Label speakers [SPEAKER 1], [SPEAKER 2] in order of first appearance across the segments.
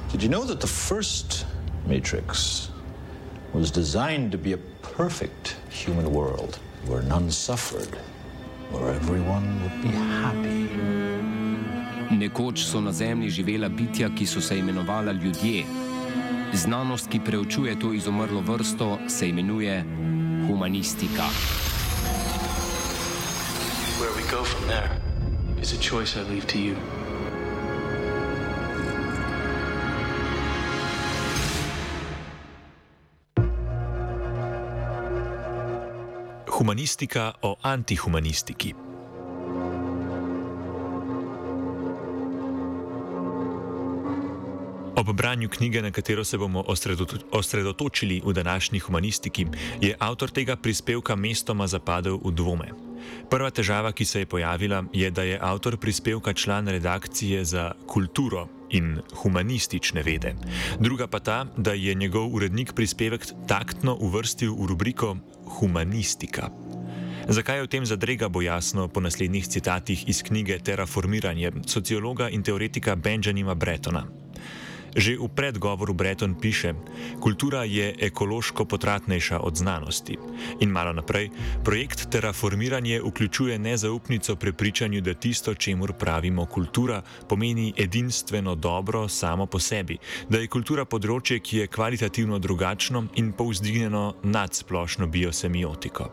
[SPEAKER 1] Did you know that the first Matrix was designed to be a perfect human world where none suffered, where everyone would be happy?
[SPEAKER 2] Nekoč so na Zemlji živela bitja, ki so se imenovala ljudje. Znanost, ki preučuje to izumrlo vrsto, se imenuje humanistika.
[SPEAKER 3] Where we go from there is a choice I leave to you.
[SPEAKER 4] Humanistika o antihumanistiki. Ob branju knjige, na katero se bomo osredotočili v današnji humanistiki, je avtor tega prispevka mestoma zapadel v dvome. Prva težava, ki se je pojavila, je, da je avtor prispevka član redakcije za kulturo in humanistične vede. Druga pa ta, da je njegov urednik prispevek taktno uvrstil v rubriko humanistika. Zakaj je v tem zadrega, bo jasno po naslednjih citatih iz knjige Terraformiranje sociologa in teoretika Benjamina Brettona. Že v predgovoru Breton piše: kultura je ekološko potratnejša od znanosti. In malo naprej, projekt Terraformiranje vključuje nezaupnico prepričanju, da tisto, čemur pravimo kultura, pomeni edinstveno dobro samo po sebi, da je kultura področje, ki je kvalitativno drugačno in povzdignjeno nad splošno biosemiotiko.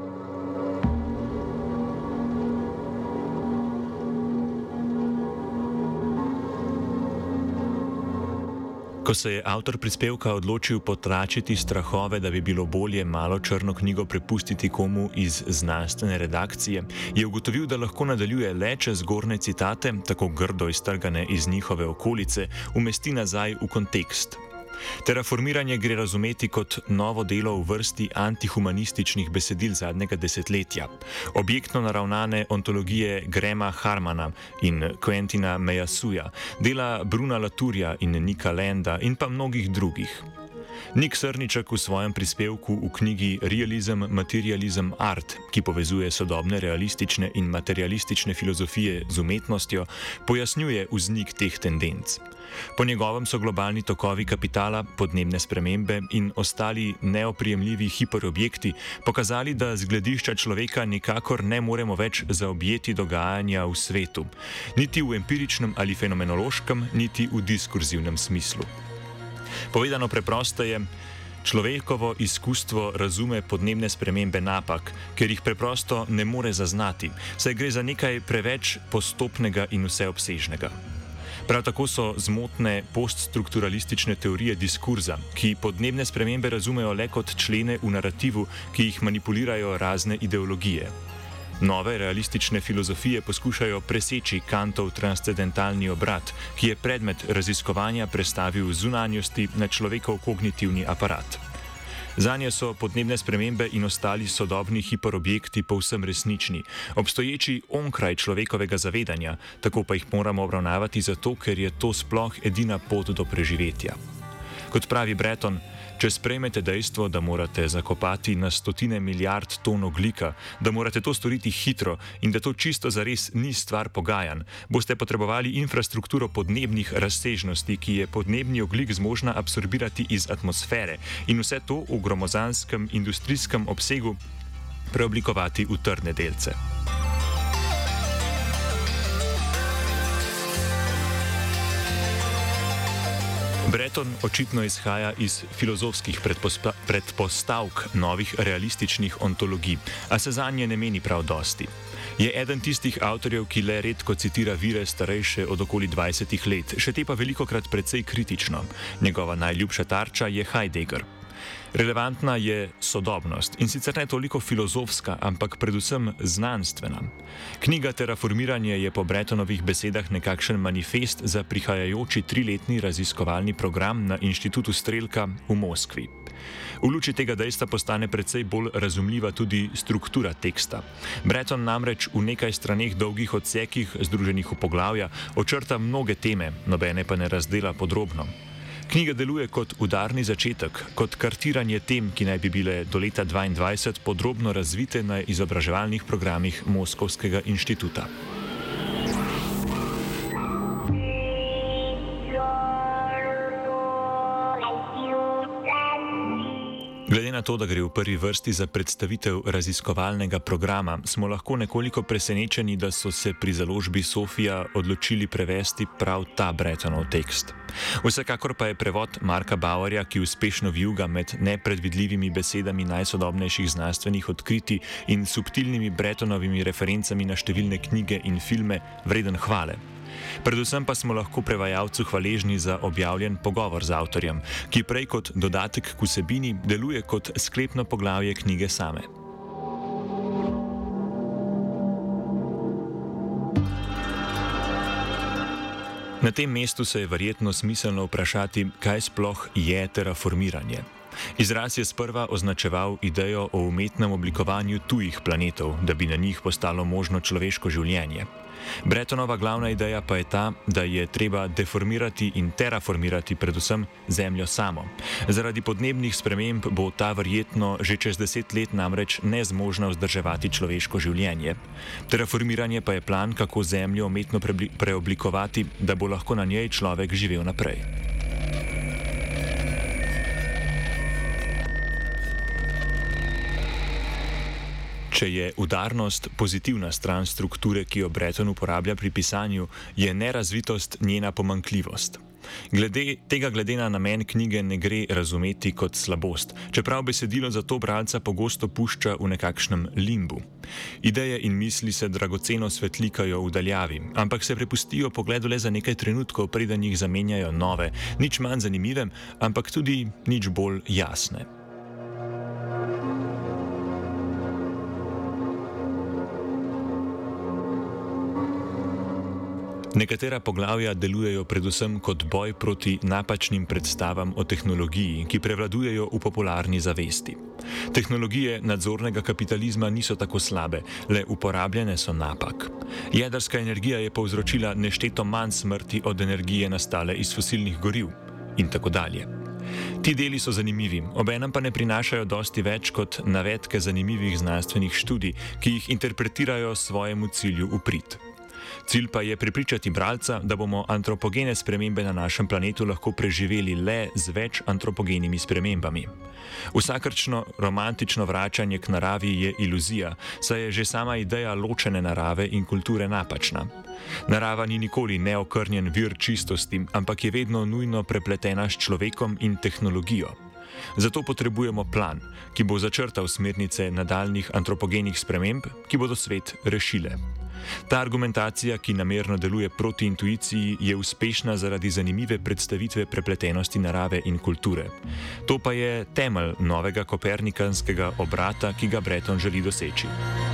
[SPEAKER 4] Ko se je avtor prispevka odločil potlačiti strahove, da bi bilo bolje malo črno knjigo prepustiti komu iz znanstvene redakcije, je ugotovil, da lahko nadaljuje le, če zgornje citate, tako grdo iztrgane iz njihove okolice, umesti nazaj v kontekst. Terraformiranje gre razumeti kot novo delo v vrsti antihumanističnih besedil zadnjega desetletja, objektno naravnane ontologije Grahama Harmana in Quentina Meyasuja, dela Bruna Latourja in Nika Landa in pa mnogih drugih. Nik Srniček v svojem prispevku v knjigi Realism, Materialism, Art, ki povezuje sodobne realistične in materialistične filozofije z umetnostjo, pojasnjuje vznik teh tendenc. Po njegovem so globalni tokovi kapitala, podnebne spremembe in ostali neoprijemljivi hiperobjekti pokazali, da z gledišča človeka nikakor ne moremo več zaobjeti dogajanja v svetu, niti v empiričnem ali fenomenološkem, niti v diskurzivnem smislu. Povedano preprosteje, človekovo izkustvo razume podnebne spremembe napak, ker jih preprosto ne more zaznati, saj gre za nekaj preveč postopnega in vseobsežnega. Prav tako so zmotne poststrukturalistične teorije diskurza, ki podnebne spremembe razumejo le kot člene v narativu, ki jih manipulirajo razne ideologije. Nove realistične filozofije poskušajo preseči Kantov transcendentalni obrat, ki je predmet raziskovanja prestavil zunanjosti na človekov kognitivni aparat. Zanje so podnebne spremembe in ostali sodobni hiperobjekti povsem resnični, obstoječi onkraj človekovega zavedanja, tako pa jih moramo obravnavati zato, ker je to sploh edina pot do preživetja. Kot pravi Breton, če sprejmete dejstvo, da morate zakopati na stotine milijard ton ogljika, da morate to storiti hitro in da to čisto zares ni stvar pogajanj, boste potrebovali infrastrukturo podnebnih razsežnosti, ki je podnebni ogljik zmožna absorbirati iz atmosfere in vse to v gromozanskem industrijskem obsegu preoblikovati v trdne delce. Breton očitno izhaja iz filozofskih predpostavk novih realističnih ontologij, a se zanje ne meni prav dosti. Je eden tistih avtorjev, ki le redko citira vire starejše od okoli 20 let, še te pa velikokrat precej kritično. Njegova najljubša tarča je Heidegger. Relevantna je sodobnost in sicer ne toliko filozofska, ampak predvsem znanstvena. Knjiga Terraformiranje je po Bretonovih besedah nekakšen manifest za prihajajoči 3-letni raziskovalni program na Inštitutu Strelka v Moskvi. V luči tega dejstva postane precej bolj razumljiva tudi struktura teksta. Breton namreč v nekaj straneh dolgih odsekih, združenih v poglavja, očrta mnoge teme, nobene pa ne razdela podrobno. Knjiga deluje kot udarni začetek, kot kartiranje tem, ki naj bi bile do leta 2022 podrobno razvite na izobraževalnih programih Moskovskega inštituta. Glede na to, da gre v prvi vrsti za predstavitev raziskovalnega programa, smo lahko nekoliko presenečeni, da so se pri založbi Sofia odločili prevesti prav ta Bretonov tekst. Vsekakor pa je prevod Marka Bauerja, ki uspešno vijuga med nepredvidljivimi besedami najsodobnejših znanstvenih odkritij in subtilnimi Bretonovimi referencami na številne knjige in filme, vreden hvale. Predvsem pa smo lahko prevajalcu hvaležni za objavljen pogovor z avtorjem, ki prej kot dodatek k vsebini deluje kot sklepno poglavje knjige same. Na tem mestu se je verjetno smiselno vprašati, kaj sploh je terraformiranje. Izraz je sprva označeval idejo o umetnem oblikovanju tujih planetov, da bi na njih postalo možno človeško življenje. Bretonova glavna ideja pa je ta, da je treba deformirati in terraformirati predvsem Zemljo samo. Zaradi podnebnih sprememb bo ta verjetno že čez 10 let namreč nezmožna vzdrževati človeško življenje. Terraformiranje pa je plan, kako Zemljo umetno preoblikovati, da bo lahko na njej človek živel naprej. Če je udarnost pozitivna stran strukture, ki jo Breton uporablja pri pisanju, je nerazvitost njena pomanjkljivost. Glede na namen knjige ne gre razumeti kot slabost, čeprav besedilo za to bralca pogosto pušča v nekakšnem limbu. Ideje in misli se dragoceno svetlikajo v daljavi, ampak se prepustijo pogledu le za nekaj trenutkov, preden jih zamenjajo nove, nič manj zanimive, ampak tudi nič bolj jasne. Nekatera poglavja delujejo predvsem kot boj proti napačnim predstavam o tehnologiji, ki prevladujejo v popularni zavesti. Tehnologije nadzornega kapitalizma niso tako slabe, le uporabljene so napak. Jedrska energija je povzročila nešteto manj smrti od energije nastale iz fosilnih goriv in tako dalje. Ti deli so zanimivi, obenem pa ne prinašajo dosti več kot navedke zanimivih znanstvenih študij, ki jih interpretirajo svojemu cilju v prid. Cilj pa je prepričati bralca, da bomo antropogene spremembe na našem planetu lahko preživeli le z več antropogenimi spremembami. Vsakršno romantično vračanje k naravi je iluzija, saj je že sama ideja ločene narave in kulture napačna. Narava ni nikoli neokrnjen vir čistosti, ampak je vedno nujno prepletena s človekom in tehnologijo. Zato potrebujemo plan, ki bo začrtal smernice nadaljnjih antropogenih sprememb, ki bodo svet rešile. Ta argumentacija, ki namerno deluje proti intuiciji, je uspešna zaradi zanimive predstavitve prepletenosti narave in kulture. To pa je temelj novega kopernikanskega obrata, ki ga Breton želi doseči.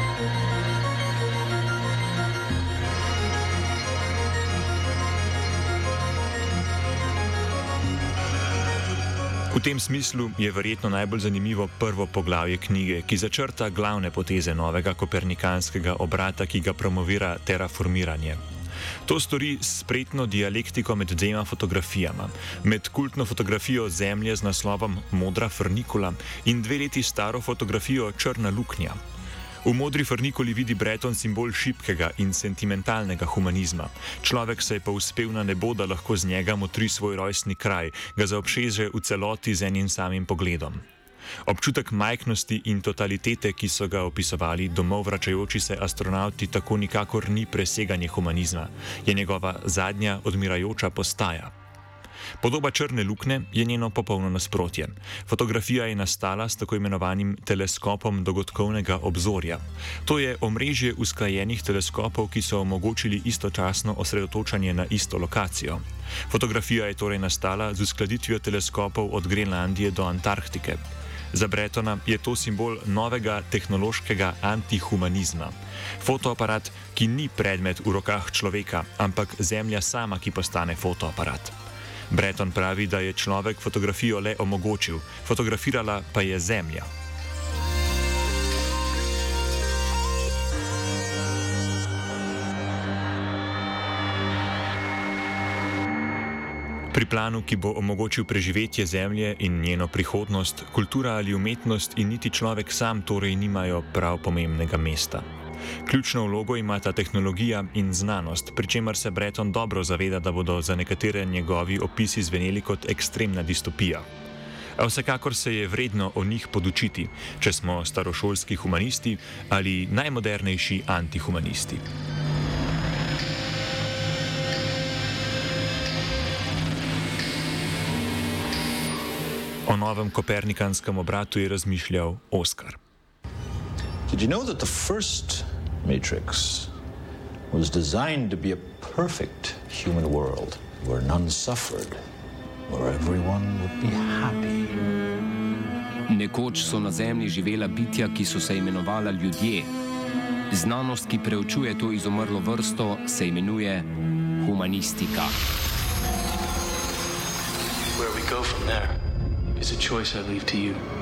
[SPEAKER 4] V tem smislu je verjetno najbolj zanimivo prvo poglavje knjige, ki začrta glavne poteze novega kopernikanskega obrata, ki ga promovira terraformiranje. To stori s spretno dialektiko med dvema fotografijama, med kultno fotografijo Zemlje z naslovom Modra frnikula in 2 leti staro fotografijo Črna luknja. V Modri frnikuli vidi Breton simbol šibkega in sentimentalnega humanizma. Človek se je pa uspel na nebo, da lahko z njega motri svoj rojstni kraj, ga zaobšeže v celoti z enim samim pogledom. Občutek majhnosti in totalitete, ki so ga opisovali domov vračajoči se astronauti, tako nikakor ni preseganje humanizma, je njegova zadnja odmirajoča postaja. Podoba Črne luknje je njeno popolno nasprotje. Fotografija je nastala s tako imenovanim teleskopom dogodkovnega obzorja. To je omrežje usklajenih teleskopov, ki so omogočili istočasno osredotočanje na isto lokacijo. Fotografija je torej nastala z uskladitvijo teleskopov od Grenlandije do Antarktike. Za Bretona je to simbol novega tehnološkega antihumanizma. Fotoaparat, ki ni predmet v rokah človeka, ampak Zemlja sama, ki postane fotoaparat. Breton pravi, da je človek fotografijo le omogočil, fotografirala pa je Zemlja. Pri planu, ki bo omogočil preživetje Zemlje in njeno prihodnost, kultura ali umetnost in niti človek sam torej nimajo prav pomembnega mesta. Ključno vlogo imata tehnologija in znanost, pri čemer se Breton dobro zaveda, da bodo za nekatere njegovi opisi zveneli kot ekstremna distopija. A vsekakor se je vredno o njih podučiti, če smo starošolski humanisti ali najmodernejši antihumanisti. O novem kopernikanskem obratu je razmišljal Oskar.
[SPEAKER 1] Did you know that the first Matrix was designed to be a perfect human world where none suffered, where everyone would be happy?
[SPEAKER 2] Nekoč so na Zemlji živela bitja, ki so se imenovala ljudje. Znanost, ki preučuje to izumrlo vrsto, se imenuje humanistika.
[SPEAKER 3] Where we go from there is a choice I leave to you.